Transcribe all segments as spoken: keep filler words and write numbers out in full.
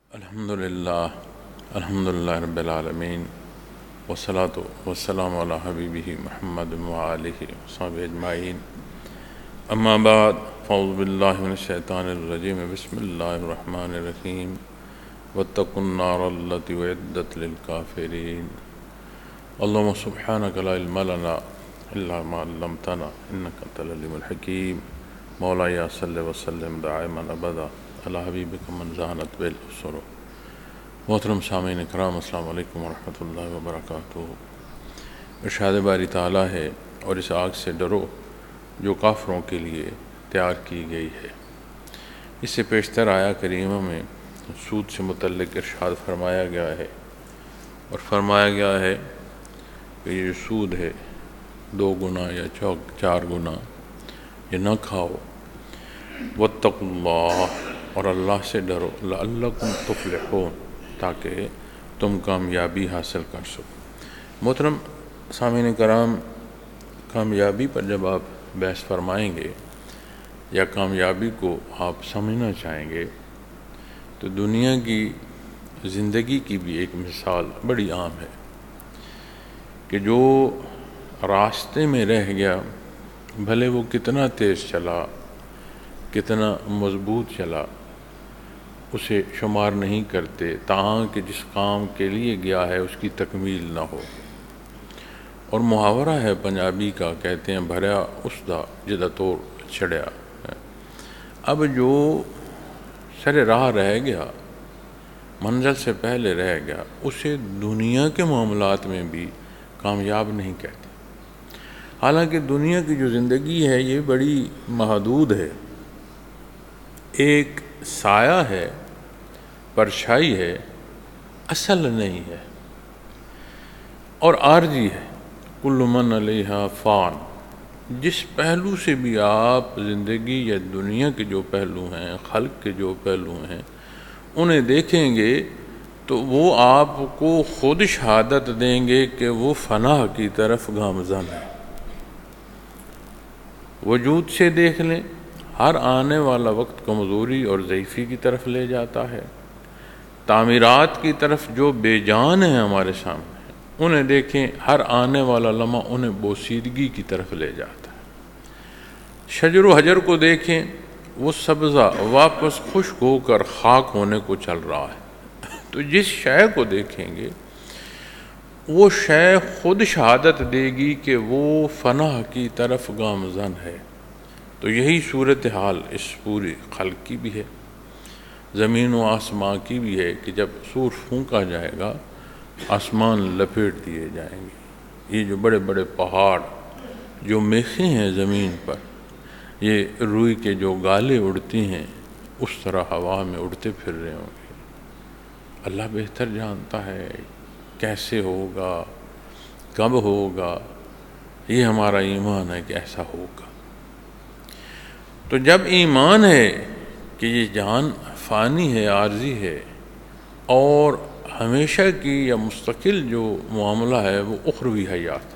الحمدللہ الحمدللہ رب العالمین والصلاة والسلام علی حبیبہ محمد وآلہ وصحبہ اجمعین اما بعد فاعوذ باللہ من الشیطان الرجیم بسم اللہ الرحمن الرحیم واتقوا النار التی اعدت للکافرین اللہم سبحانک لا علم لنا الا ما علمتنا انک انت العلیم الحکیم مولایا صلی وسلم دائما ابدا علی حبیبک من زانت بالاسر. محترم سامعین کرام، السلام علیکم ورحمۃ اللہ وبرکاتہ. ارشاد باری تعالیٰ ہے، اور اس آگ سے ڈرو جو کافروں کے لیے تیار کی گئی ہے. اس سے پیشتر آیا کریمہ میں سود سے متعلق ارشاد فرمایا گیا ہے، اور فرمایا گیا ہے کہ یہ سود ہے دو گنا یا چار گنا یہ نہ کھاؤ. واتقوا اللہ، اور اللہ سے ڈرو، لعلکم تفلحون، تاکہ تم کامیابی حاصل کر سکو. محترم سامعین کرام، کامیابی پر جب آپ بحث فرمائیں گے یا کامیابی کو آپ سمجھنا چاہیں گے تو دنیا کی زندگی کی بھی ایک مثال بڑی عام ہے کہ جو راستے میں رہ گیا، بھلے وہ کتنا تیز چلا، کتنا مضبوط چلا، اسے شمار نہیں کرتے تاہاں کہ جس کام کے لیے گیا ہے اس کی تکمیل نہ ہو. اور محاورہ ہے پنجابی کا، کہتے ہیں بھریا اس دا جدا توڑ چڑھیا. اب جو سر راہ رہ گیا، منزل سے پہلے رہ گیا، اسے دنیا کے معاملات میں بھی کامیاب نہیں کہتے. حالانکہ دنیا کی جو زندگی ہے یہ بڑی محدود ہے، ایک سایہ ہے، پرچھائی ہے، اصل نہیں ہے اور عارضی ہے. کل من علیہا فان. جس پہلو سے بھی آپ زندگی یا دنیا کے جو پہلو ہیں، خلق کے جو پہلو ہیں، انہیں دیکھیں گے تو وہ آپ کو خود شہادت دیں گے کہ وہ فنا کی طرف گامزن ہے. وجود سے دیکھ لیں، ہر آنے والا وقت کمزوری اور ضعیفی کی طرف لے جاتا ہے. تعمیرات کی طرف جو بے جان ہیں ہمارے سامنے، انہیں دیکھیں، ہر آنے والا لمحہ انہیں بوسیدگی کی طرف لے جاتا ہے. شجر و حجر کو دیکھیں، وہ سبزہ واپس خشک ہو کر خاک ہونے کو چل رہا ہے. تو جس شے کو دیکھیں گے وہ شے خود شہادت دے گی کہ وہ فنا کی طرف گامزن ہے. تو یہی صورتحال اس پوری خلق کی بھی ہے، زمین و آسمان کی بھی ہے کہ جب سور پھونکا جائے گا آسمان لپیٹ دیے جائیں گے. یہ جو بڑے بڑے پہاڑ جو میخیں ہیں زمین پر، یہ روئی کے جو گالے اڑتی ہیں اس طرح ہوا میں اڑتے پھر رہے ہوں گے. اللہ بہتر جانتا ہے کیسے ہوگا، کب ہوگا. یہ ہمارا ایمان ہے کہ ایسا ہوگا. تو جب ایمان ہے کہ یہ جان فانی ہے، عارضی ہے، اور ہمیشہ کی یا مستقل جو معاملہ ہے وہ اخروی حیات،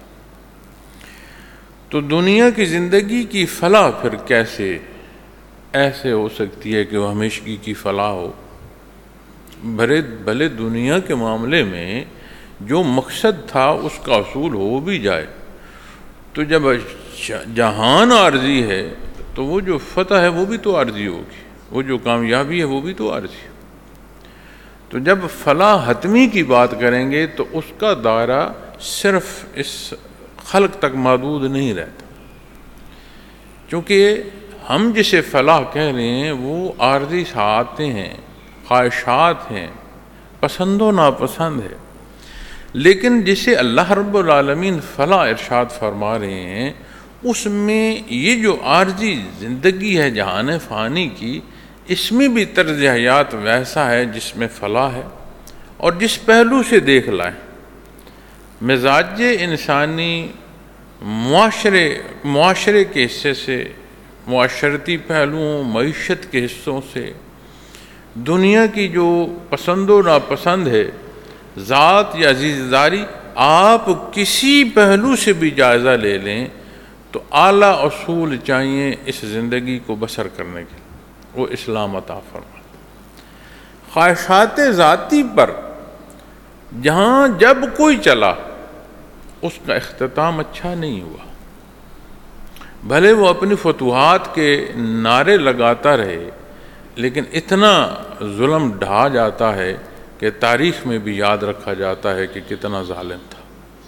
تو دنیا کی زندگی کی فلاح پھر کیسے ایسے ہو سکتی ہے کہ وہ ہمیشگی کی فلاح ہو. بھلے بھلے دنیا کے معاملے میں جو مقصد تھا اس کا حصول ہو بھی جائے، تو جب جہان عارضی ہے تو وہ جو فتح ہے وہ بھی تو عارضی ہوگی، وہ جو کامیابی ہے وہ بھی تو عارضی. تو جب فلاح حتمی کی بات کریں گے تو اس کا دائرہ صرف اس خلق تک محدود نہیں رہتا، کیونکہ ہم جسے فلاح کہہ رہے ہیں وہ عارضی سعادتیں ہیں، خواہشات ہیں، پسند و ناپسند ہے. لیکن جسے اللہ رب العالمین فلاح ارشاد فرما رہے ہیں، اس میں یہ جو عارضی زندگی ہے جہان فانی کی، اس میں بھی طرز حیات ویسا ہے جس میں فلاح ہے. اور جس پہلو سے دیکھ لائیں، مزاج انسانی معاشرے معاشرے کے حصے سے، معاشرتی پہلوؤں، معیشت کے حصوں سے، دنیا کی جو پسند و ناپسند ہے، ذات یا عزیزداری، آپ کسی پہلو سے بھی جائزہ لے لیں تو اعلیٰ اصول چاہیے اس زندگی کو بسر کرنے کے. وہ اسلام عطا فرماتا. خواہشات ذاتی پر جہاں جب کوئی چلا اس کا اختتام اچھا نہیں ہوا، بھلے وہ اپنی فتوحات کے نعرے لگاتا رہے، لیکن اتنا ظلم ڈھا جاتا ہے کہ تاریخ میں بھی یاد رکھا جاتا ہے کہ کتنا ظالم تھا۔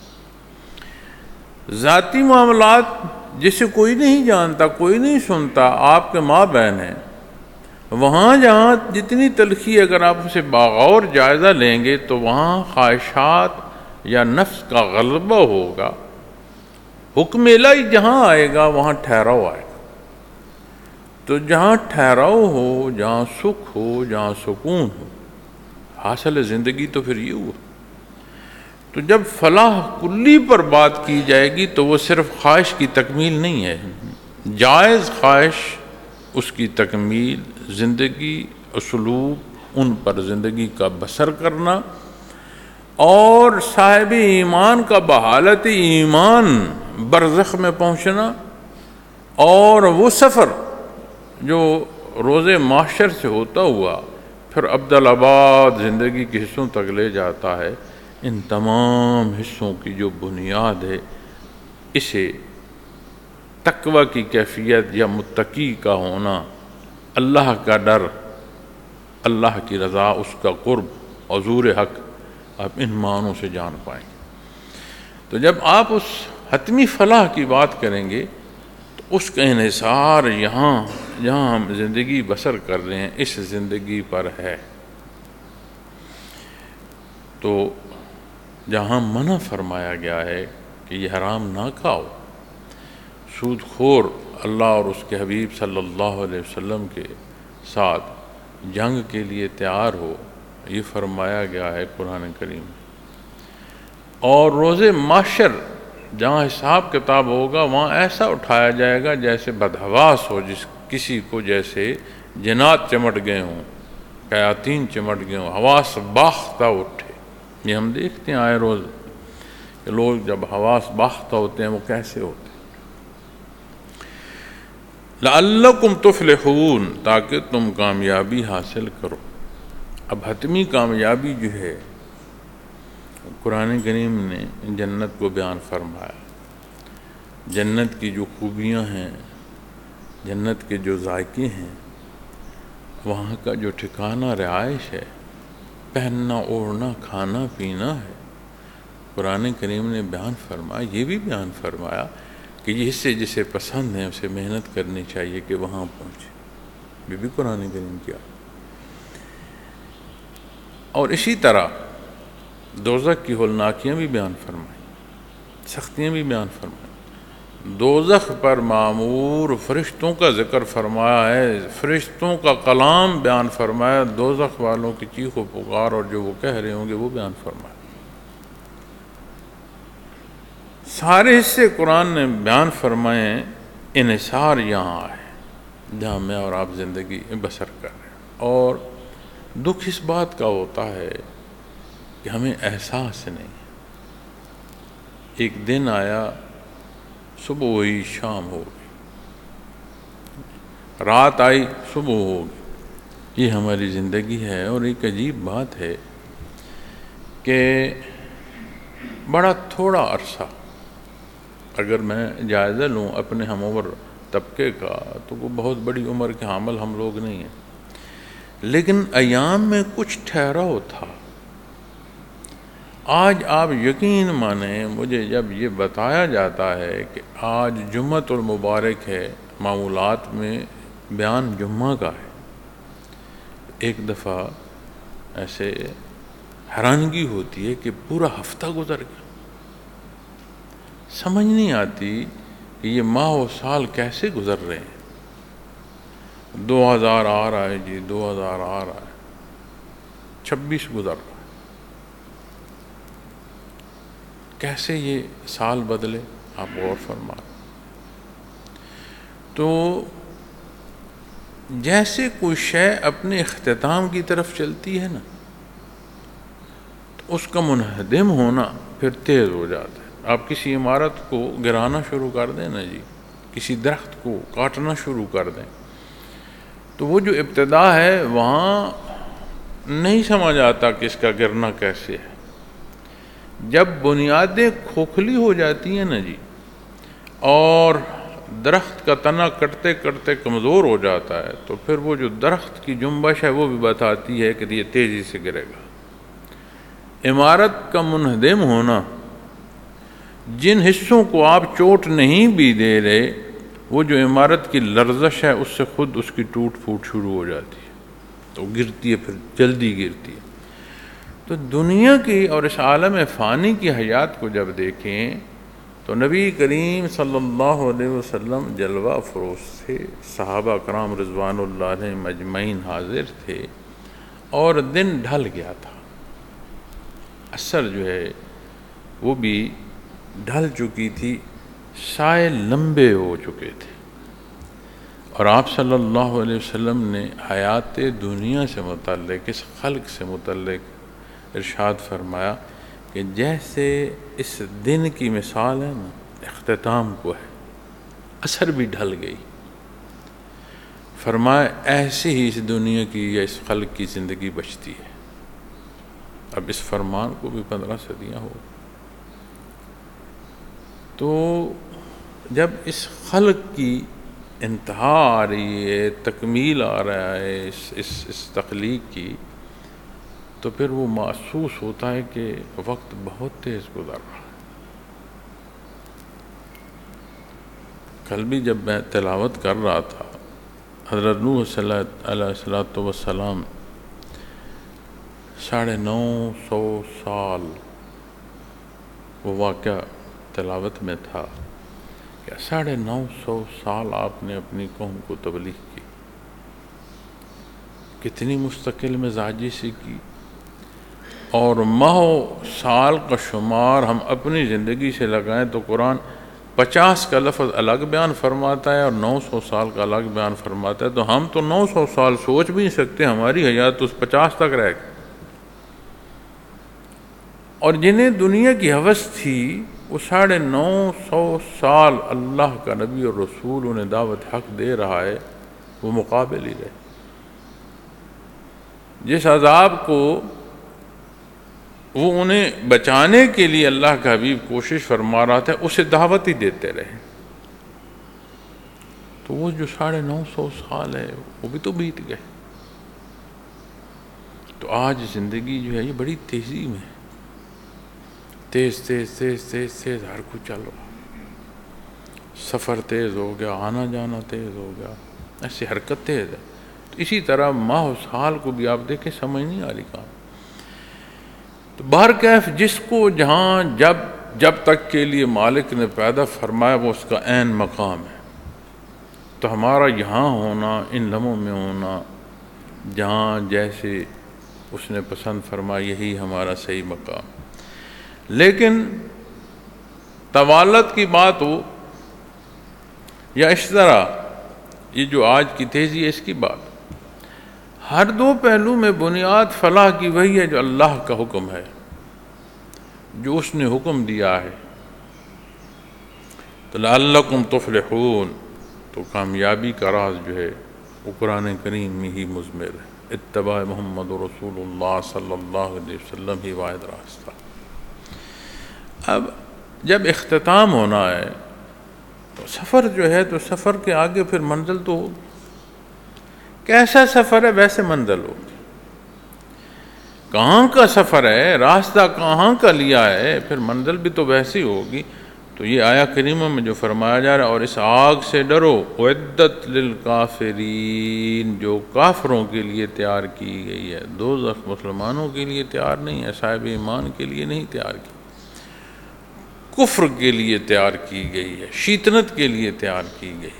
ذاتی معاملات جسے کوئی نہیں جانتا، کوئی نہیں سنتا، آپ کے ماں بہن ہیں، وہاں جہاں جتنی تلخی اگر آپ اسے باغور جائزہ لیں گے تو وہاں خواہشات یا نفس کا غلبہ ہوگا۔ حکم الہی جہاں آئے گا وہاں ٹھہراؤ آئے گا۔ تو جہاں ٹھہراؤ ہو، جہاں سکھ ہو، جہاں سکون ہو، حاصل زندگی تو پھر یہ ہوا۔ تو جب فلاح کلی پر بات کی جائے گی تو وہ صرف خواہش کی تکمیل نہیں ہے، جائز خواہش اس کی تکمیل، زندگی اسلوب ان پر زندگی کا بسر کرنا، اور صاحب ایمان کا بحالت ایمان برزخ میں پہنچنا، اور وہ سفر جو روز محشر سے ہوتا ہوا پھر عبدالآباد زندگی کے حصوں تک لے جاتا ہے، ان تمام حصوں کی جو بنیاد ہے اسے تقوی کی کیفیت یا متقی کا ہونا، اللہ کا ڈر، اللہ کی رضا، اس کا قرب، حضور حق، آپ ان معنوں سے جان پائیں گے۔ تو جب آپ اس حتمی فلاح کی بات کریں گے تو اس کا انحصار یہاں جہاں ہم زندگی بسر کر رہے ہیں اس زندگی پر ہے۔ تو جہاں منع فرمایا گیا ہے کہ یہ حرام نہ کھاؤ، سود خور اللہ اور اس کے حبیب صلی اللہ علیہ وسلم کے ساتھ جنگ کے لیے تیار ہو، یہ فرمایا گیا ہے قرآن کریم میں۔ اور روز محشر جہاں حساب کتاب ہوگا وہاں ایسا اٹھایا جائے گا جیسے بدحواس ہو، جس کسی کو جیسے جنات چمٹ گئے ہوں، شیاطین چمٹ گئے ہوں، حواس باختہ اٹھے۔ یہ ہم دیکھتے ہیں آئے روز کہ لوگ جب حواس باختہ ہوتے ہیں وہ کیسے ہوتے ہیں۔ لعلکم تفلحون، تاکہ تم کامیابی حاصل کرو۔ اب حتمی کامیابی جو ہے قرآن کریم نے جنت کو بیان فرمایا، جنت کی جو خوبیاں ہیں، جنت کے جو ذائقے ہیں، وہاں کا جو ٹھکانہ رہائش ہے، پہننا اوڑھنا کھانا پینا ہے، قرآن کریم نے بیان فرمایا۔ یہ بھی بیان فرمایا کہ یہ حصے جسے پسند ہیں اسے محنت کرنی چاہیے کہ وہاں پہنچے، یہ بھی قرآن کریم کیا۔ اور اسی طرح دوزخ کی ہولناکیاں بھی بیان فرمائیں، سختیاں بھی بیان فرمائیں۔ دوزخ پر معمور فرشتوں کا ذکر فرمایا ہے، فرشتوں کا کلام بیان فرمایا، دوزخ والوں کی چیخ و پکار اور جو وہ کہہ رہے ہوں گے وہ بیان فرمایا۔ سارے حصے قرآن نے بیان فرمائے، انحصار یہاں ہے جہاں میں اور آپ زندگی بسر کر رہے ہیں۔ اور دکھ اس بات کا ہوتا ہے کہ ہمیں احساس نہیں، ایک دن آیا صبح ہوئی شام ہو گئی، رات آئی صبح ہو گئی، یہ ہماری زندگی ہے۔ اور ایک عجیب بات ہے کہ بڑا تھوڑا عرصہ اگر میں جائزہ لوں اپنے ہم عمر طبقے کا تو وہ بہت بڑی عمر کے حامل ہم لوگ نہیں ہیں، لیکن ایام میں کچھ ٹھہراؤ تھا۔ آج آپ یقین مانیں، مجھے جب یہ بتایا جاتا ہے کہ آج جمعۃ المبارک ہے، معمولات میں بیان جمعہ کا ہے، ایک دفعہ ایسے حیرانگی ہوتی ہے کہ پورا ہفتہ گزر گیا، سمجھ نہیں آتی کہ یہ ماہ و سال کیسے گزر رہے ہیں۔ دو ہزار آ رہا ہے جی، دو ہزار آ رہا ہے، چھبیس گزر رہا ہے، کیسے یہ سال بدلے، آپ غور فرمائیں۔ تو جیسے کوئی شے اپنے اختتام کی طرف چلتی ہے نا، تو اس کا منہدم ہونا پھر تیز ہو جاتا ہے۔ آپ کسی عمارت کو گرانا شروع کر دیں نا جی، کسی درخت کو کاٹنا شروع کر دیں، تو وہ جو ابتدا ہے وہاں نہیں سمجھ آتا کہ اس کا گرنا کیسے ہے۔ جب بنیادیں کھوکھلی ہو جاتی ہیں نا جی، اور درخت کا تنا کٹتے کٹتے کمزور ہو جاتا ہے، تو پھر وہ جو درخت کی جنبش ہے وہ بھی بتاتی ہے کہ یہ تیزی سے گرے گا۔ عمارت کا منہدم ہونا، جن حصوں کو آپ چوٹ نہیں بھی دے رہے، وہ جو عمارت کی لرزش ہے اس سے خود اس کی ٹوٹ پھوٹ شروع ہو جاتی ہے، تو گرتی ہے، پھر جلدی گرتی ہے۔ تو دنیا کی اور اس عالم فانی کی حیات کو جب دیکھیں تو نبی کریم صلی اللہ علیہ وسلم جلوہ افروز تھے، صحابہ کرام رضوان اللہ علیہم اجمعین حاضر تھے، اور دن ڈھل گیا تھا، عصر جو ہے وہ بھی ڈھل چکی تھی، سائے لمبے ہو چکے تھے، اور آپ صلی اللہ علیہ وسلم نے حیات دنیا سے متعلق، اس خلق سے متعلق ارشاد فرمایا کہ جیسے اس دن کی مثال ہے نا، اختتام کو ہے، عصر بھی ڈھل گئی، فرمایا ایسے ہی اس دنیا کی یا اس خلق کی زندگی بچتی ہے۔ اب اس فرمان کو بھی پندرہ صدیاں ہو، تو جب اس خلق کی انتہا آ رہی ہے، تکمیل آ رہا ہے اس اس اس تخلیق کی، تو پھر وہ محسوس ہوتا ہے کہ وقت بہت تیز گزر رہا ہے۔ کل بھی جب میں تلاوت کر رہا تھا، حضرت نوح صلی اللہ علیہ وسلم ساڑھے نو سو سال، وہ واقعہ تلاوت میں تھا کہ ساڑھے نو سو سال آپ نے اپنی قوم کو تبلیغ کی، کتنی مستقل مزاجی سے کی، اور ماہ و سال کا شمار ہم اپنی زندگی سے لگائیں تو قرآن پچاس کا لفظ الگ بیان فرماتا ہے اور نو سو سال کا الگ بیان فرماتا ہے، تو ہم تو نو سو سال سوچ بھی نہیں سکتے، ہماری حیات اس پچاس تک رہ گئی۔ اور جنہیں دنیا کی ہوس تھی وہ ساڑھے نو سو سال اللہ کا نبی اور رسول انہیں دعوت حق دے رہا ہے، وہ مقابل ہی رہے۔ جس عذاب کو وہ انہیں بچانے کے لیے اللہ کا حبیب کوشش فرما رہا تھا، اسے دعوت ہی دیتے رہے، تو وہ جو ساڑھے نو سو سال ہے وہ بھی تو بیت گئے۔ تو آج زندگی جو ہے یہ بڑی تیزی میں، تیز تیز تیز تیز تیز ہر کچھ چل رہا، سفر تیز ہو گیا، آنا جانا تیز ہو گیا، ایسی حرکت تیز ہے۔ تو اسی طرح ماہ و سال کو بھی آپ دیکھیں، سمجھ نہیں آ رہی کام۔ تو بہرکیف جس کو جہاں جب جب تک کے لیے مالک نے پیدا فرمایا وہ اس کا عین مقام ہے، تو ہمارا یہاں ہونا، ان لمحوں میں ہونا، جہاں جیسے اس نے پسند فرمایا، یہی ہمارا صحیح مقام۔ لیکن طوالت کی بات ہو یا اس طرح یہ جو آج کی تیزی ہے اس کی بات، ہر دو پہلو میں بنیاد فلاح کی وہی ہے جو اللہ کا حکم ہے، جو اس نے حکم دیا ہے۔ تو لعلکم تفلحون، تو کامیابی کا راز جو ہے وہ قرآن کریم میں ہی مضمر ہے، اتباع محمد رسول اللہ صلی اللہ علیہ وسلم ہی واحد راستہ۔ اب جب اختتام ہونا ہے تو سفر جو ہے، تو سفر کے آگے پھر منزل تو ہوگی، کیسا سفر ہے ویسے منزل ہوگی، کہاں کا سفر ہے، راستہ کہاں کا لیا ہے، پھر منزل بھی تو ویسی ہوگی۔ تو یہ آیا کریمہ میں جو فرمایا جا رہا ہے، اور اس آگ سے ڈرو اعدت للکافرین، جو کافروں کے لیے تیار کی گئی ہے، دوزخ مسلمانوں کے لیے تیار نہیں ہے، صاحب ایمان کے لیے نہیں تیار کی، کفر کے لیے تیار کی گئی ہے، شیطنت کے لیے تیار کی گئی ہے۔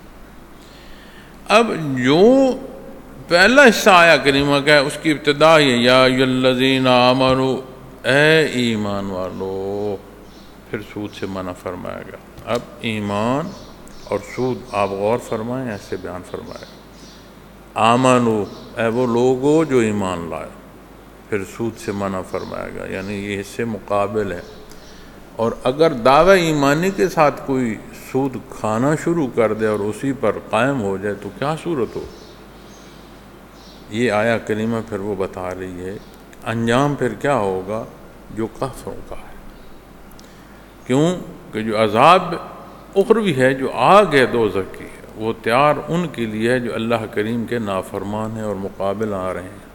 اب جو پہلا حصہ آیا کریمہ کا ہے، اس کی ابتدا ہے یا ایھا الذین آمنوا، اے ایمان والو، پھر سود سے منع فرمایا گیا۔ اب ایمان اور سود آپ غور فرمائیں، ایسے بیان فرمایا گیا، آمنو اے وہ لوگو جو ایمان لائے، پھر سود سے منع فرمایا گیا، یعنی یہ حصے مقابل ہے۔ اور اگر دعوی ایمانی کے ساتھ کوئی سود کھانا شروع کر دے اور اسی پر قائم ہو جائے تو کیا صورت ہو؟ یہ آیا کریمہ پھر وہ بتا رہی ہے انجام پھر کیا ہوگا جو کافروں کا ہے. کیوں کہ جو عذاب اخروی ہے، جو آگ ہے دوزخ کی، وہ تیار ان کے لیے ہے جو اللہ کریم کے نافرمان ہیں اور مقابل آ رہے ہیں.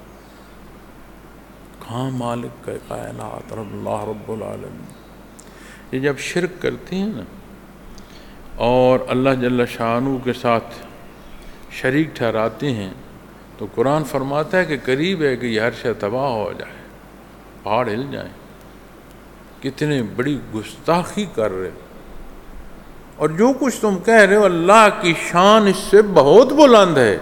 کہاں مالک کا کائنات رب اللہ رب العالمین. یہ جب شرک کرتے ہیں نا اور اللہ جل شانہ کے ساتھ شریک ٹھہراتے ہیں تو قرآن فرماتا ہے کہ قریب ہے کہ یہ ہر شے تباہ ہو جائے، پہاڑ ہل جائیں. کتنے بڑی گستاخی کر رہے ہو، اور جو کچھ تم کہہ رہے ہو اللہ کی شان اس سے بہت بلند ہے.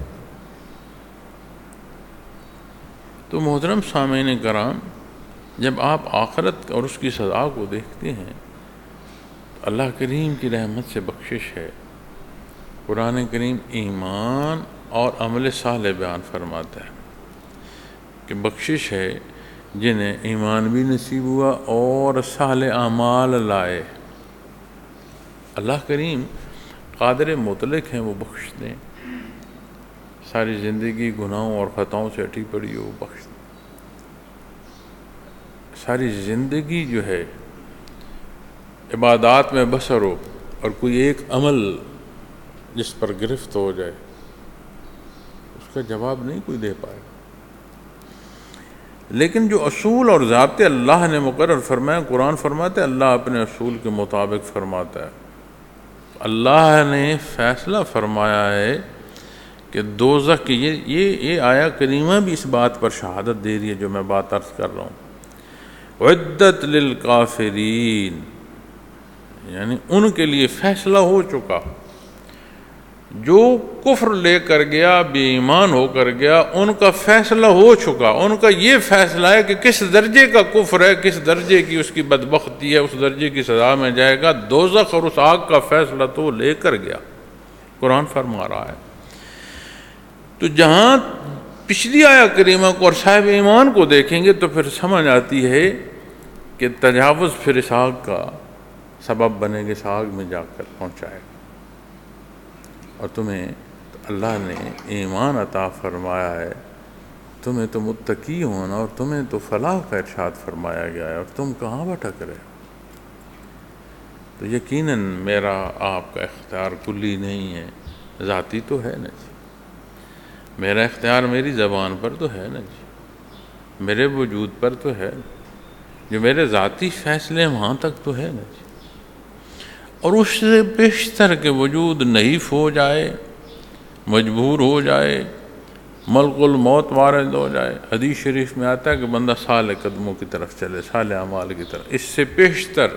تو محترم سامعین کرام، جب آپ آخرت اور اس کی سزا کو دیکھتے ہیں تو اللہ کریم کی رحمت سے بخشش ہے. قرآن کریم ایمان اور عمل صالح بیان فرماتا ہے کہ بخشش ہے جنہیں ایمان بھی نصیب ہوا اور صالح اعمال لائے. اللہ کریم قادر مطلق ہیں، وہ بخش دیں. ساری زندگی گناہوں اور خطاؤں سے اٹھی پڑی ہو، وہ بخش دیں. ساری زندگی جو ہے عبادات میں بسر ہو اور کوئی ایک عمل جس پر گرفت ہو جائے، اس کا جواب نہیں کوئی دے پائے. لیکن جو اصول اور ضابطے اللہ نے مقرر فرمائے، قرآن فرماتا ہے اللہ اپنے اصول کے مطابق فرماتا ہے. اللہ نے فیصلہ فرمایا ہے کہ دوزخ کی یہ یہ یہ آیا کریمہ بھی اس بات پر شہادت دے رہی ہے جو میں بات عرض کر رہا ہوں. عدت للکافرین، یعنی ان کے لیے فیصلہ ہو چکا. جو کفر لے کر گیا، بے ایمان ہو کر گیا، ان کا فیصلہ ہو چکا. ان کا یہ فیصلہ ہے کہ کس درجے کا کفر ہے، کس درجے کی اس کی بدبختی ہے، اس درجے کی سزا میں جائے گا. دوزخ اور اس آگ کا فیصلہ تو وہ لے کر گیا، قرآن فرما رہا ہے. تو جہاں پچھلی آیا کریمہ کو اور صاحب ایمان کو دیکھیں گے تو پھر سمجھ آتی ہے کہ تجاوز پھر اس آگ کا سبب بنے گے، اس آگ میں جا کر پہنچائے گا. اور تمہیں اللہ نے ایمان عطا فرمایا ہے، تمہیں تو متقی ہونا اور تمہیں تو فلاح کا ارشاد فرمایا گیا ہے، اور تم کہاں بھٹک رہے ہو. تو یقیناً میرا آپ کا اختیار کلی نہیں ہے، ذاتی تو ہے نا جی. میرا اختیار میری زبان پر تو ہے نا جی، میرے وجود پر تو ہے. جو میرے ذاتی فیصلے وہاں تک تو ہے نا جی. اور اس سے بیشتر کے وجود نحیف ہو جائے، مجبور ہو جائے، ملک الموت وارد ہو جائے. حدیث شریف میں آتا ہے کہ بندہ صالح قدموں کی طرف چلے، صالح اعمال کی طرف. اس سے بیشتر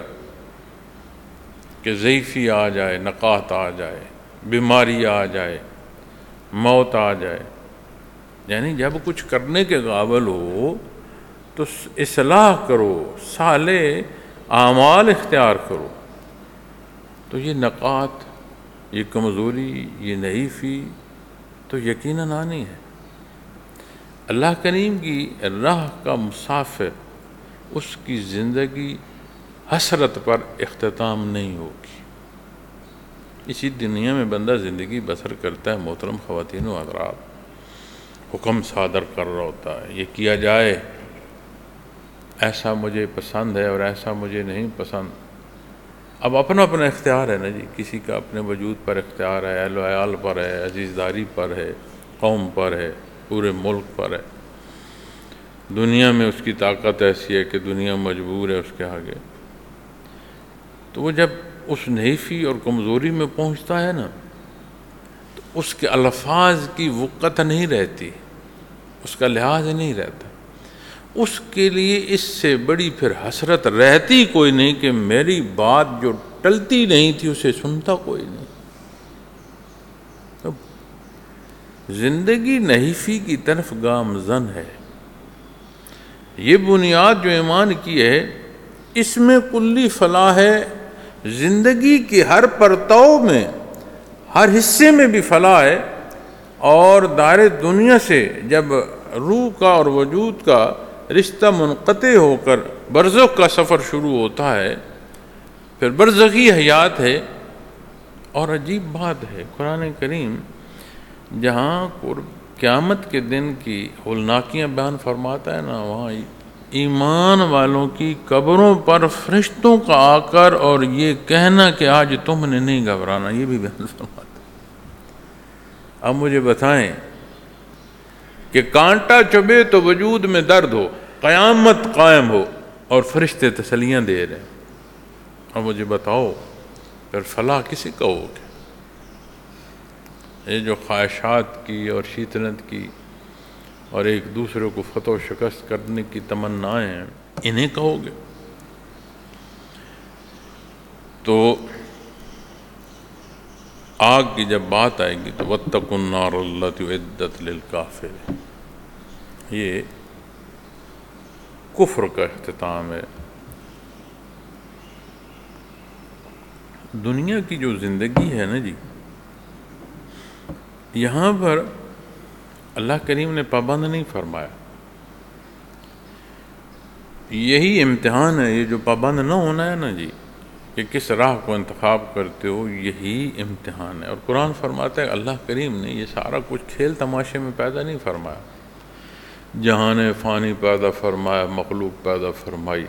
کہ ضعیفی آ جائے، نقاہت آ جائے، بیماری آ جائے، موت آ جائے. یعنی جب کچھ کرنے کے قابل ہو تو اصلاح کرو، صالح اعمال اختیار کرو. تو یہ نقاہت، یہ کمزوری، یہ نحیفی تو یقیناً آنی ہے. اللہ کریم کی راہ کا مسافر، اس کی زندگی حسرت پر اختتام نہیں ہوگی. اسی دنیا میں بندہ زندگی بسر کرتا ہے. محترم خواتین و حضرات، حکم صادر کر رہا ہوتا ہے یہ کیا جائے، ایسا مجھے پسند ہے اور ایسا مجھے نہیں پسند. اب اپنا اپنا اختیار ہے نا جی. کسی کا اپنے وجود پر اختیار ہے، اہل و عیال پر ہے، عزیزداری پر ہے، قوم پر ہے، پورے ملک پر ہے. دنیا میں اس کی طاقت ایسی ہے کہ دنیا مجبور ہے اس کے آگے. تو وہ جب اس نحیفی اور کمزوری میں پہنچتا ہے نا تو اس کے الفاظ کی وقت نہیں رہتی، اس کا لحاظ نہیں رہتا. اس کے لیے اس سے بڑی پھر حسرت رہتی کوئی نہیں کہ میری بات جو ٹلتی نہیں تھی اسے سنتا کوئی نہیں. تو زندگی نحیفی کی طرف گامزن ہے. یہ بنیاد جو ایمان کی ہے اس میں کلی فلاح ہے. زندگی کے ہر پرتاؤ میں، ہر حصے میں بھی فلاح ہے. اور دار دنیا سے جب روح کا اور وجود کا رشتہ منقطع ہو کر برزخ کا سفر شروع ہوتا ہے، پھر برزخی حیات ہے. اور عجیب بات ہے، قرآن کریم جہاں قیامت کے دن کی ہولناکیاں بیان فرماتا ہے نا، وہاں ایمان والوں کی قبروں پر فرشتوں کا آ کر اور یہ کہنا کہ آج تم نے نہیں گھبرانا، یہ بھی بیان فرماتا ہے۔ اب مجھے بتائیں کہ کانٹا چبھے تو وجود میں درد ہو، قیامت قائم ہو اور فرشتے تسلیاں دے رہے ہیں، اب مجھے بتاؤ پھر فلاح کسی کا ہوگی؟ یہ جو خواہشات کی اور شیطنت کی اور ایک دوسرے کو فتح و شکست کرنے کی تمنائیں ہیں، انہیں کہو گے؟ تو آگ کی جب بات آئے گی تو وَاتَّقُوا النَّارَ الَّتِي أُعِدَّتْ لِلْكَافِرِينَ، یہ کفر کا اختتام ہے۔ دنیا کی جو زندگی ہے نا جی، یہاں پر اللہ کریم نے پابند نہیں فرمایا، یہی امتحان ہے، یہ جو پابند نہ ہونا ہے نا جی، کہ کس راہ کو انتخاب کرتے ہو، یہی امتحان ہے۔ اور قرآن فرماتا ہے اللہ کریم نے یہ سارا کچھ کھیل تماشے میں پیدا نہیں فرمایا، جہان فانی پیدا فرمایا، مخلوق پیدا فرمائی،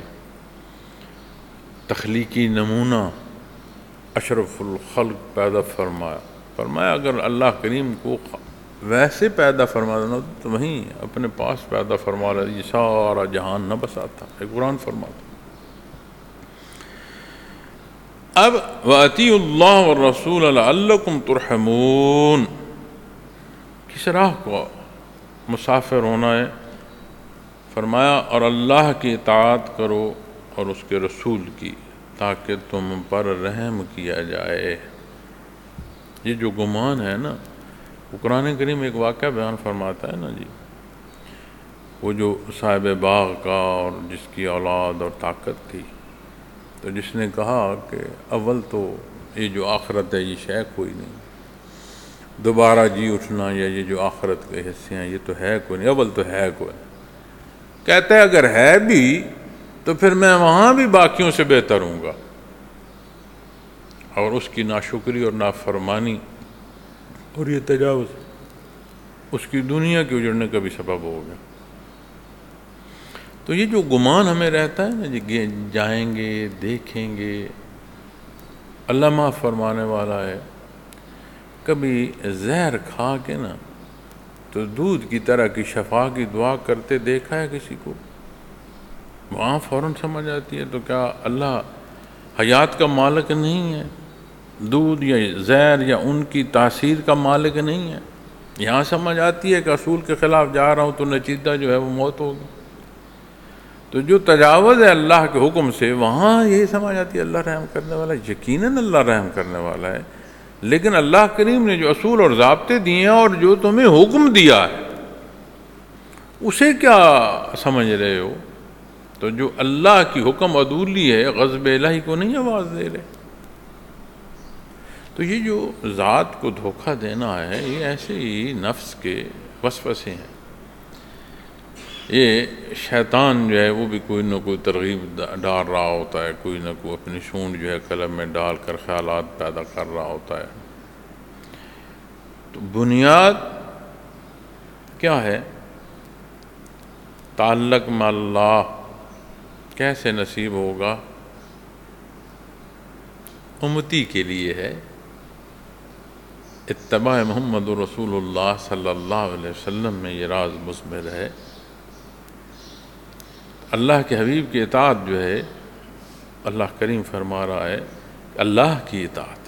تخلیقی نمونہ اشرف الخلق پیدا فرمایا۔ فرمایا اگر اللہ کریم کو ویسے پیدا فرما دینا تو وہیں اپنے پاس پیدا فرما رہا، یہ سارا جہان نہ بساتا، ایک قرآن فرماتا۔ اب وَأَطِيعُوا اللَّهَ وَالرَّسُولَ لَعَلَّكُمْ تُرْحَمُونَ، کس راہ کو مسافر ہونا ہے؟ فرمایا اور اللہ کی اطاعت کرو اور اس کے رسول کی، تاکہ تم پر رحم کیا جائے۔ یہ جو گمان ہے نا، وہ قرآن کریم ایک واقعہ بیان فرماتا ہے نا جی، وہ جو صاحب باغ کا اور جس کی اولاد اور طاقت تھی، تو جس نے کہا کہ اول تو یہ جو آخرت ہے یہ شے کوئی نہیں، دوبارہ جی اٹھنا یا یہ جو آخرت کے حصے ہیں یہ تو ہے کوئی نہیں، اول تو ہے کوئی نہیں۔ کہتا ہے اگر ہے بھی تو پھر میں وہاں بھی باقیوں سے بہتر ہوں گا، اور اس کی ناشکری اور نافرمانی اور یہ تجاوز اس کی دنیا کے اجڑنے کا بھی سبب ہو گیا۔ تو یہ جو گمان ہمیں رہتا ہے نا جی، جائیں گے دیکھیں گے، اللہ معاف فرمانے والا ہے، کبھی زہر کھا کے نا تو دودھ کی طرح کی شفا کی دعا کرتے دیکھا ہے کسی کو؟ وہاں فوراً سمجھ آتی ہے۔ تو کیا اللہ حیات کا مالک نہیں ہے؟ دودھ یا زہر یا ان کی تاثیر کا مالک نہیں ہے؟ یہاں سمجھ آتی ہے کہ اصول کے خلاف جا رہا ہوں تو نتیجہ جو ہے وہ موت ہوگی۔ تو جو تجاوز ہے اللہ کے حکم سے، وہاں یہی سمجھ آتی ہے اللہ رحم کرنے والا ہے، یقیناً اللہ رحم کرنے والا ہے، لیکن اللہ کریم نے جو اصول اور ضابطے دیے ہیں اور جو تمہیں حکم دیا ہے اسے کیا سمجھ رہے ہو؟ تو جو اللہ کی حکم عدولی ہے، غضب الہی کو نہیں آواز دے رہے۔ تو یہ جو ذات کو دھوکہ دینا ہے، یہ ایسے ہی نفس کے وسوسے ہیں۔ یہ شیطان جو ہے وہ بھی کوئی نہ کوئی ترغیب ڈال رہا ہوتا ہے، کوئی نہ کوئی اپنی سونڈ جو ہے قلم میں ڈال کر خیالات پیدا کر رہا ہوتا ہے۔ تو بنیاد کیا ہے؟ تعلق مع اللہ کیسے نصیب ہوگا؟ امتی کے لیے ہے، اتباع محمد رسول اللہ صلی اللہ علیہ وسلم میں یہ راز مضمر ہے۔ اللہ کے حبیب کی اطاعت جو ہے، اللہ کریم فرما رہا ہے اللہ کی اطاعت،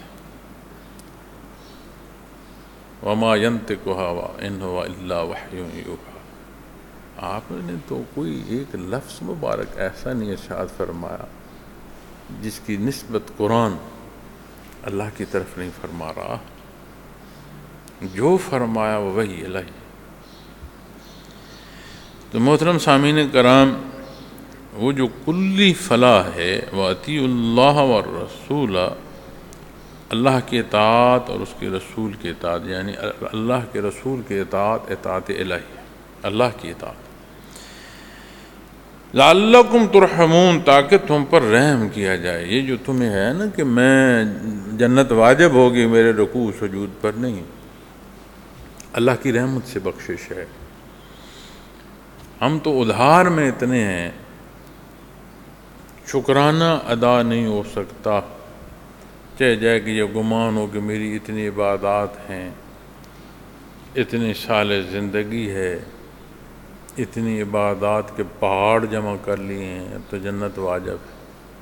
وما ينطق هوى ان هو الا وحی یوحی۔ آپ نے تو کوئی ایک لفظ مبارک ایسا نہیں ارشاد فرمایا جس کی نسبت قرآن اللہ کی طرف نہیں فرما رہا، جو فرمایا وہ وحی الہی۔ تو محترم سامعین کرام، وہ جو کلی فلاح ہے، وَأَطِيعُوا اللَّهَ وَالرَّسُولَ، اللہ کی اطاعت اور اس کے رسول کی اطاعت، یعنی اللہ کے رسول کی اطاعت اطاعت الہی، اللہ کی اطاعت۔ لعلکم ترحمون، تاکہ تم پر رحم کیا جائے۔ یہ جو تمہیں ہے نا کہ میں جنت واجب ہوگی میرے رکوع سجود پر، نہیں، اللہ کی رحمت سے بخشش ہے۔ ہم تو ادھار میں اتنے ہیں، شکرانہ ادا نہیں ہو سکتا، چاہے جائے کہ یہ گمان ہو کہ میری اتنی عبادات ہیں، اتنے سال زندگی ہے، اتنی عبادات کے پہاڑ جمع کر لیے ہیں تو جنت واجب ہے۔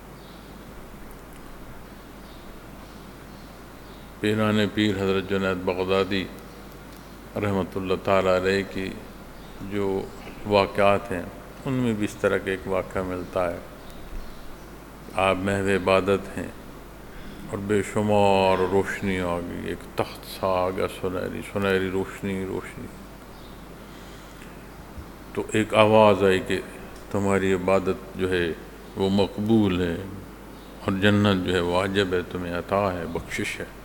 پیران پیر حضرت جنید بغدادی رحمۃ اللہ تعالیٰ علیہ کی جو واقعات ہیں ان میں بھی اس طرح کا ایک واقعہ ملتا ہے۔ آپ محو عبادت ہیں اور بے شمار روشنی آ گئی، ایک تخت سا آ گیا، سنہری سنہری روشنی روشنی تو ایک آواز آئی کہ تمہاری عبادت جو ہے وہ مقبول ہے اور جنت جو ہے واجب ہے، تمہیں عطا ہے، بخشش ہے۔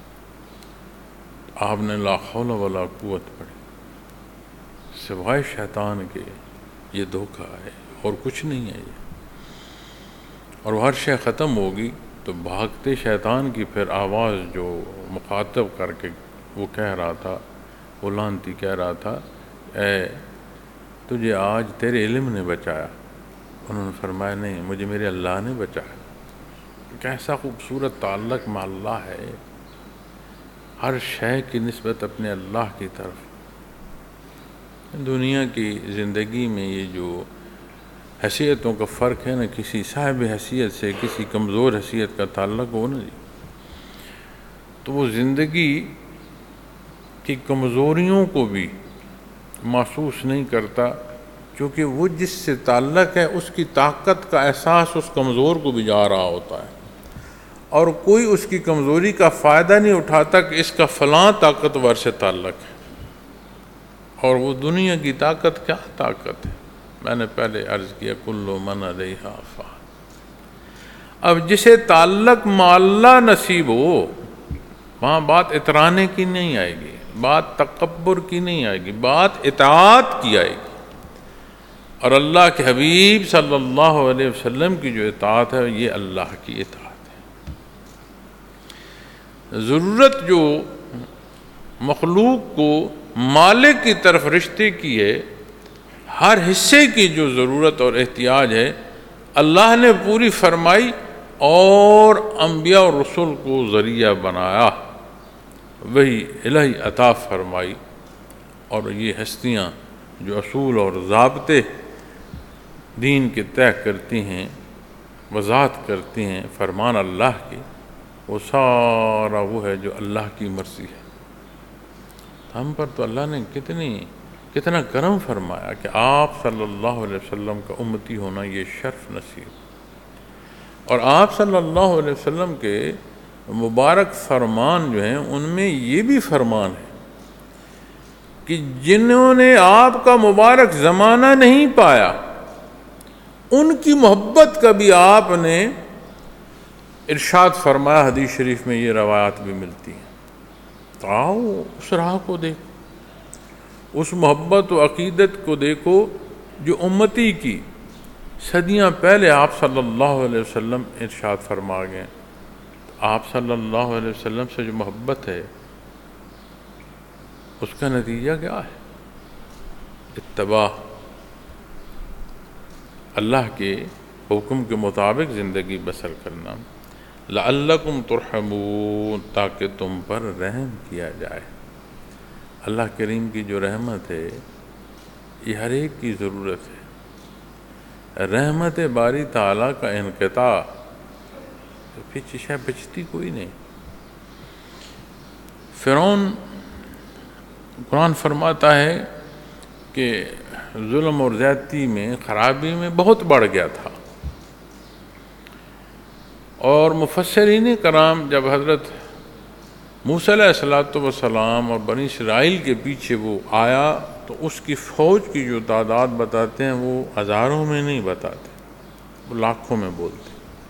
آپ نے لا حول ولا قوت پڑھی، سوائے شیطان کے یہ دھوکہ ہے اور کچھ نہیں ہے یہ۔ اور ہر شے ختم ہوگی تو بھاگتے شیطان کی پھر آواز جو مخاطب کر کے وہ کہہ رہا تھا، وہ لعنتی کہہ رہا تھا، اے تجھے آج تیرے علم نے بچایا۔ انہوں نے فرمایا نہیں، مجھے میرے اللہ نے بچایا۔ کیسا خوبصورت تعلق مع اللہ ہے، ہر شے کی نسبت اپنے اللہ کی طرف۔ دنیا کی زندگی میں یہ جو حیثیتوں کا فرق ہے نا، کسی صاحب حیثیت سے کسی کمزور حیثیت کا تعلق ہو نا جی، تو وہ زندگی کی کمزوریوں کو بھی محسوس نہیں کرتا، کیونکہ وہ جس سے تعلق ہے اس کی طاقت کا احساس اس کمزور کو بھی جا رہا ہوتا ہے، اور کوئی اس کی کمزوری کا فائدہ نہیں اٹھاتا کہ اس کا فلاں طاقتور سے تعلق ہے۔ اور وہ دنیا کی طاقت کیا طاقت ہے، میں نے پہلے عرض کیا کل من علیہا فان۔ اب جسے تعلق مع اللہ نصیب ہو وہاں بات اترانے کی نہیں آئے گی، بات تکبر کی نہیں آئے گی، بات اطاعت کی آئے گی۔ اور اللہ کے حبیب صلی اللہ علیہ وسلم کی جو اطاعت ہے یہ اللہ کی اطاعت ہے۔ ضرورت جو مخلوق کو مالک کی طرف رشتے کی ہے، ہر حصے کی جو ضرورت اور احتیاج ہے اللہ نے پوری فرمائی، اور انبیاء اور رسول کو ذریعہ بنایا، وہی الہی عطا فرمائی۔ اور یہ ہستیاں جو اصول اور ضابطے دین کے طے کرتی ہیں، وضاحت کرتی ہیں فرمان اللہ کی، وہ سارا وہ ہے جو اللہ کی مرضی ہے۔ ہم پر تو اللہ نے کتنی کتنا کرم فرمایا کہ آپ صلی اللہ علیہ وسلم کا امتی ہونا یہ شرف نصیب۔ اور آپ صلی اللہ علیہ وسلم کے مبارک فرمان جو ہیں ان میں یہ بھی فرمان ہے کہ جنہوں نے آپ کا مبارک زمانہ نہیں پایا ان کی محبت کا بھی آپ نے ارشاد فرمایا، حدیث شریف میں یہ روایات بھی ملتی ہیں۔ تو آؤ اس راہ کو دیکھو، اس محبت و عقیدت کو دیکھو جو امتی کی صدیاں پہلے آپ صلی اللہ علیہ وسلم ارشاد فرما گئے۔ آپ صلی اللہ علیہ وسلم سے جو محبت ہے اس کا نتیجہ کیا ہے؟ اتباع، اللہ کے حکم کے مطابق زندگی بسر کرنا، لعلکم ترحمون، تاکہ تم پر رحم کیا جائے۔ اللہ کریم کی جو رحمت ہے یہ ہر ایک کی ضرورت ہے۔ رحمت باری تعالیٰ کا انقطاع تو پھر چشہ بچتی کوئی نہیں۔ فرعون قرآن فرماتا ہے کہ ظلم اور زیادتی میں، خرابی میں بہت بڑھ گیا تھا، اور مفسرین کرام جب حضرت موسیٰ علیہ الصلوۃ والسلام اور بنی اسرائیل کے پیچھے وہ آیا تو اس کی فوج کی جو تعداد بتاتے ہیں وہ ہزاروں میں نہیں بتاتے، وہ لاکھوں میں بولتے۔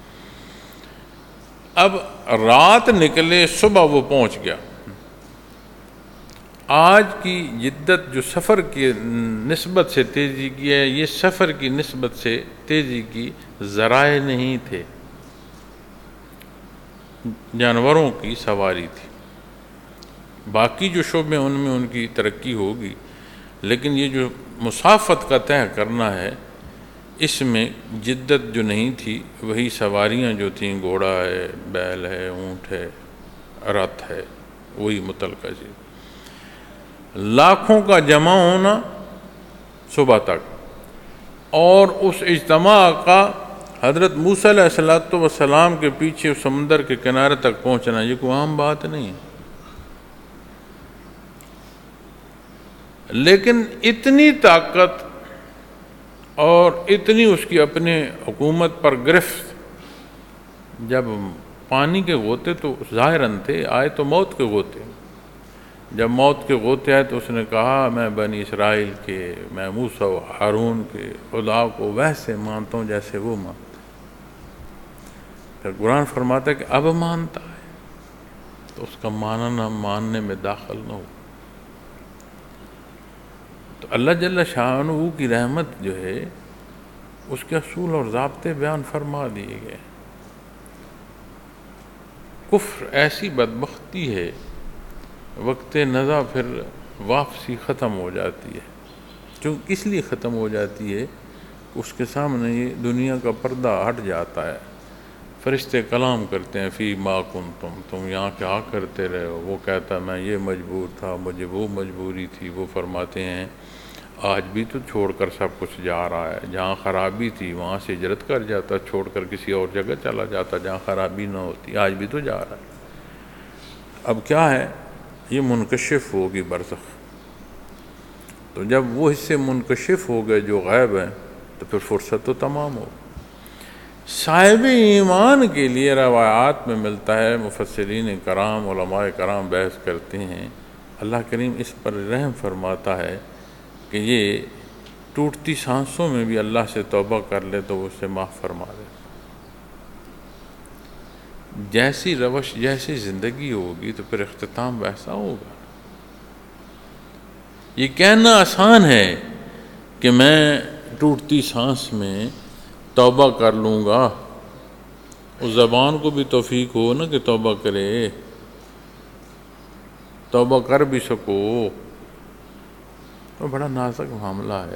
اب رات نکلے، صبح وہ پہنچ گیا۔ آج کی جدت جو سفر کی نسبت سے تیزی کی ہے، یہ سفر کی نسبت سے تیزی کی ذرائع نہیں تھے، جانوروں کی سواری تھی۔ باقی جو شعبے ان میں ان کی ترقی ہوگی، لیکن یہ جو مسافت کا طے کرنا ہے اس میں جدت جو نہیں تھی، وہی سواریاں جو تھیں، گھوڑا ہے، بیل ہے، اونٹ ہے، رتھ ہے، وہی متعلقہ چیز، لاکھوں کا جمع ہونا صبح تک، اور اس اجتماع کا حضرت موسیٰ علیہ الصلوۃ والسلام کے پیچھے اس سمندر کے کنارے تک پہنچنا، یہ کوئی عام بات نہیں ہے۔ لیکن اتنی طاقت اور اتنی اس کی اپنے حکومت پر گرفت، جب پانی کے غوطے تو ظاہراً تھے، آئے تو موت کے غوطے، جب موت کے غوطے آئے تو اس نے کہا میں بنی اسرائیل کے، میں موسیٰ و ہارون کے خدا کو ویسے مانتا ہوں جیسے وہ مانتا۔ پھر قرآن فرماتا ہے کہ اب مانتا ہے، تو اس کا ماننا ماننے میں داخل نہ ہو۔ تو اللہ جل شانہ کی رحمت جو ہے اس کے اصول اور ضابطے بیان فرما دیے گئے۔ کفر ایسی بدبختی ہے، وقت نزا پھر واپسی ختم ہو جاتی ہے۔ کیوں کس لیے ختم ہو جاتی ہے؟ اس کے سامنے یہ دنیا کا پردہ ہٹ جاتا ہے، فرشتے کلام کرتے ہیں فی ما کنتم، تم یہاں کیا کرتے رہے ہو؟ وہ کہتا میں یہ مجبور تھا، مجھے وہ مجبوری تھی۔ وہ فرماتے ہیں آج بھی تو چھوڑ کر سب کچھ جا رہا ہے، جہاں خرابی تھی وہاں سے ہجرت کر جاتا، چھوڑ کر کسی اور جگہ چلا جاتا جہاں خرابی نہ ہوتی، آج بھی تو جا رہا ہے۔ اب کیا ہے؟ یہ منکشف ہوگی برزخ، تو جب وہ حصے منکشف ہو گئے جو غیب ہیں تو پھر فرصت تو تمام ہو۔ صاحب ایمان کے لیے روایات میں ملتا ہے، مفسرین کرام، علماء کرام بحث کرتے ہیں، اللہ کریم اس پر رحم فرماتا ہے کہ یہ ٹوٹتی سانسوں میں بھی اللہ سے توبہ کر لے تو وہ اسے معاف فرما دے۔ جیسی روش، جیسی زندگی ہوگی تو پھر اختتام ویسا ہوگا۔ یہ کہنا آسان ہے کہ میں ٹوٹتی سانس میں توبہ کر لوں گا، اس زبان کو بھی توفیق ہو نا کہ توبہ کرے، توبہ کر بھی سکو، تو بڑا نازک معاملہ ہے۔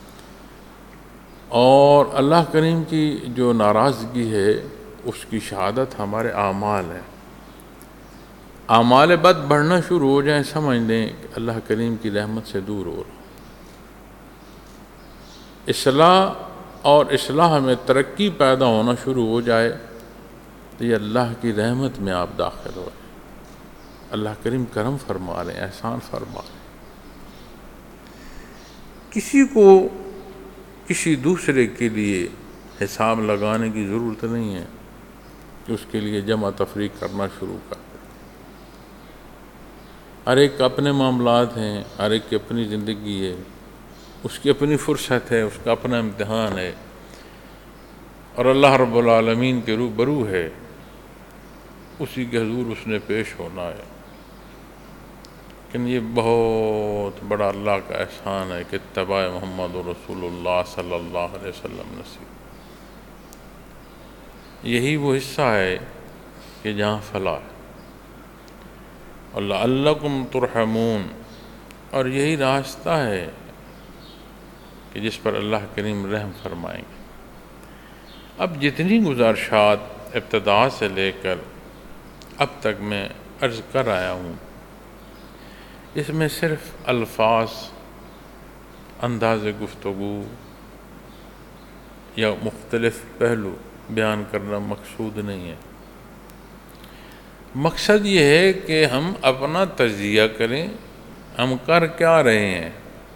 اور اللہ کریم کی جو ناراضگی ہے اس کی شہادت ہمارے اعمال ہیں۔ اعمال بد بڑھنا شروع ہو جائیں، سمجھ لیں کہ اللہ کریم کی رحمت سے دور ہو رہا۔ اصلاح اور اصلاح میں ترقی پیدا ہونا شروع ہو جائے تو یہ اللہ کی رحمت میں آپ داخل ہو جائیں۔ اللہ کریم کرم فرما رہے ہیں، احسان فرما رہے ہیں۔ کسی کو کسی دوسرے کے لیے حساب لگانے کی ضرورت نہیں ہے کہ اس کے لیے جمع تفریق کرنا شروع کر دے۔ ہر ایک اپنے معاملات ہیں، ہر ایک کی اپنی زندگی ہے، اس کی اپنی فرصت ہے، اس کا اپنا امتحان ہے، اور اللہ رب العالمین کے روبرو ہے، اسی کے حضور اس نے پیش ہونا ہے۔ لیکن یہ بہت بڑا اللہ کا احسان ہے کہ اتباع محمد رسول اللہ صلی اللہ علیہ وسلم نصیب۔ یہی وہ حصہ ہے کہ جہاں فلاح ہے، لعلکم ترحمون، اور یہی راستہ ہے کہ جس پر اللہ کریم رحم فرمائیں گے۔ اب جتنی گزارشات ابتدا سے لے کر اب تک میں عرض کر آیا ہوں، اس میں صرف الفاظ، انداز گفتگو یا مختلف پہلو بیان کرنا مقصود نہیں ہے۔ مقصد یہ ہے کہ ہم اپنا تجزیہ کریں، ہم کر کیا رہے ہیں۔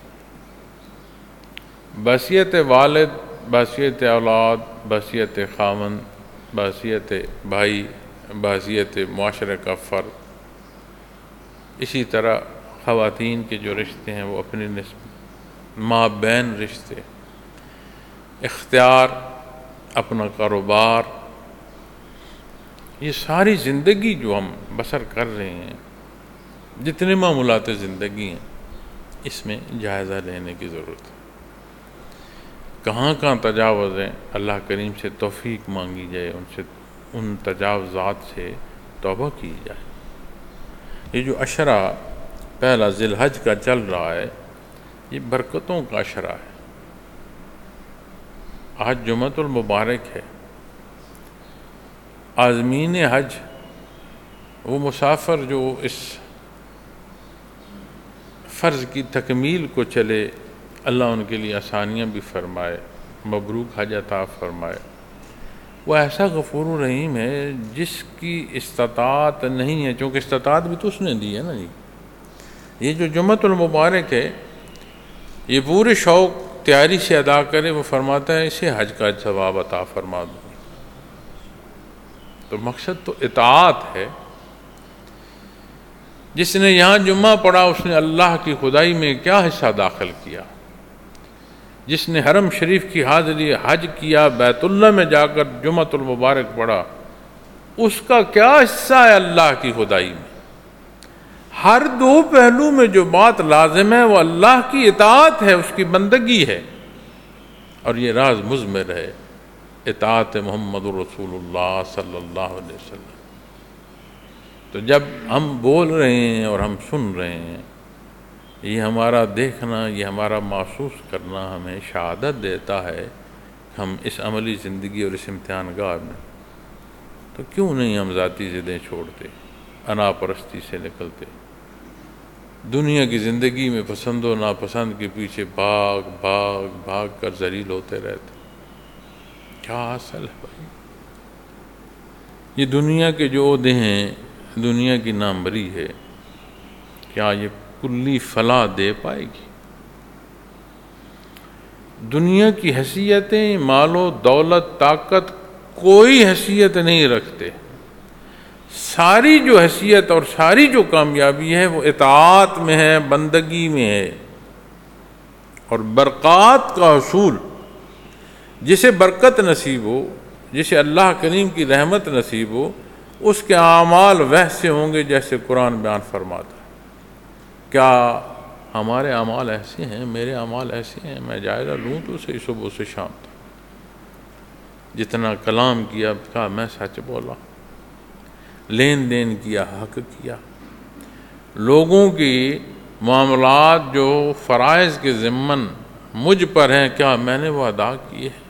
بحیثیت والد، بحیثیت اولاد، بحیثیت خاوند، بحیثیت بھائی، بحیثیت معاشرے کا فرد، اسی طرح خواتین کے جو رشتے ہیں وہ اپنی نسبت، ماں بین رشتے، اختیار، اپنا کاروبار، یہ ساری زندگی جو ہم بسر کر رہے ہیں، جتنے معمولات زندگی ہیں، اس میں جائزہ لینے کی ضرورت ہے۔ کہاں کہاں تجاوز ہیں، اللہ کریم سے توفیق مانگی جائے، ان سے ان تجاوزات سے توبہ کی جائے۔ یہ جو عشرہ پہلا ذی الحج کا چل رہا ہے یہ برکتوں کا عشرہ ہے. آج جمعۃ المبارک ہے. عازمین حج وہ مسافر جو اس فرض کی تکمیل کو چلے، اللہ ان کے لیے آسانیاں بھی فرمائے، مبروک حج عطا فرمائے. وہ ایسا غفور الرحیم ہے جس کی استطاعت نہیں ہے، چونکہ استطاعت بھی تو اس نے دی ہے نا جی. یہ جو جمعۃ المبارک ہے یہ پورے شوق تیاری سے ادا کرے، وہ فرماتا ہے اسے حج کا ثواب عطا فرما دوں. تو مقصد تو اطاعت ہے. جس نے یہاں جمعہ پڑھا اس نے اللہ کی خدائی میں کیا حصہ داخل کیا. جس نے حرم شریف کی حاضری حج کیا، بیت اللہ میں جا کر جمعۃ المبارک پڑھا، اس کا کیا حصہ ہے اللہ کی خدائی میں. ہر دو پہلو میں جو بات لازم ہے وہ اللہ کی اطاعت ہے، اس کی بندگی ہے. اور یہ راز مضمر ہے اطاعت محمد رسول اللہ صلی اللہ علیہ وسلم. تو جب ہم بول رہے ہیں اور ہم سن رہے ہیں، یہ ہمارا دیکھنا، یہ ہمارا محسوس کرنا ہمیں شہادت دیتا ہے کہ ہم اس عملی زندگی اور اس امتحان گاہ میں تو کیوں نہیں ہم ذاتی ضدیں چھوڑتے، انا پرستی سے نکلتے، دنیا کی زندگی میں پسند و ناپسند کے پیچھے بھاگ بھاگ بھاگ کر ذلیل ہوتے رہتے. کیا حاصل ہے بھائی؟ یہ دنیا کے جو عہدے ہیں، دنیا کی ناموری ہے، کیا یہ کلی فلاح دے پائے گی؟ دنیا کی حیثیتیں، مال و دولت، طاقت کوئی حیثیت نہیں رکھتے. ساری جو حیثیت اور ساری جو کامیابی ہے وہ اطاعت میں ہے، بندگی میں ہے. اور برکات کا حصول، جسے برکت نصیب ہو، جسے اللہ کریم کی رحمت نصیب ہو، اس کے اعمال ویسے ہوں گے جیسے قرآن بیان فرماتا ہے. کیا ہمارے اعمال ایسے ہیں، میرے اعمال ایسے ہیں؟ میں جائزہ لوں تو صحیح صبح سے شام تک جتنا کلام کیا کہا میں سچ بولا، لین دین کیا، حق کیا، لوگوں کی معاملات جو فرائض کے ضمن مجھ پر ہیں کیا میں نے وہ ادا کیے ہیں؟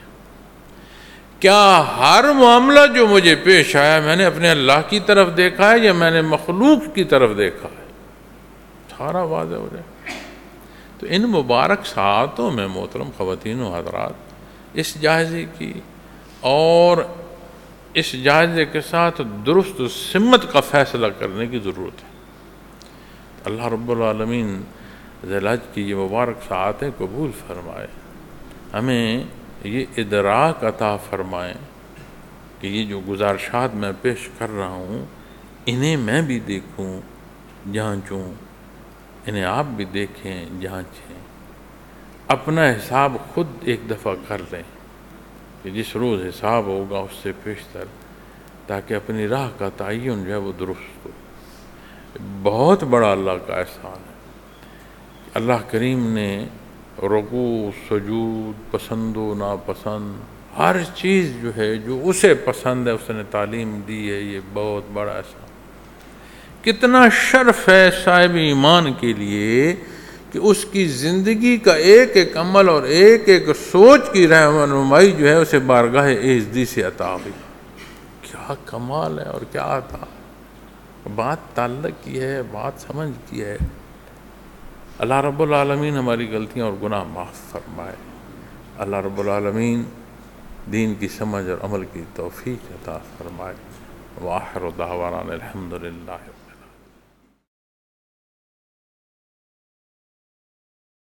کیا ہر معاملہ جو مجھے پیش آیا میں نے اپنے اللہ کی طرف دیکھا ہے یا میں نے مخلوق کی طرف دیکھا ہے؟ سارا واضح ہو جائے. تو ان مبارک ساعتوں میں محترم خواتین و حضرات اس جائزے کی اور اس جائزے کے ساتھ درست سمت کا فیصلہ کرنے کی ضرورت ہے. اللہ رب العالمین ذی الحج کی یہ مبارک ساعتیں قبول فرمائے، ہمیں یہ ادراک عطا فرمائے کہ یہ جو گزارشات میں پیش کر رہا ہوں انہیں میں بھی دیکھوں، جانچوں، انہیں آپ بھی دیکھیں، جانچیں. اپنا حساب خود ایک دفعہ کر لیں کہ جس روز حساب ہوگا اس سے پیشتر، تاکہ اپنی راہ کا تعین جو ہے وہ درست ہو. بہت بڑا اللہ کا احسان ہے. اللہ کریم نے رکوع، سجود، پسند و ناپسند ہر چیز جو ہے جو اسے پسند ہے اس نے تعلیم دی ہے. یہ بہت بڑا احسان. کتنا شرف ہے صاحب ایمان کے لیے کہ اس کی زندگی کا ایک ایک عمل اور ایک ایک سوچ کی رہنمائی جو ہے اسے بارگاہ اعزدی سے عطا ہوئی. کیا کمال ہے اور کیا عطا. بات تعلق کی ہے، بات سمجھ کی ہے. اللہ رب العالمین ہماری غلطیاں اور گناہ معاف فرمائے. اللہ رب العالمین دین کی سمجھ اور عمل کی توفیق عطا فرمائے. وآخر دعوانا الحمدللہ.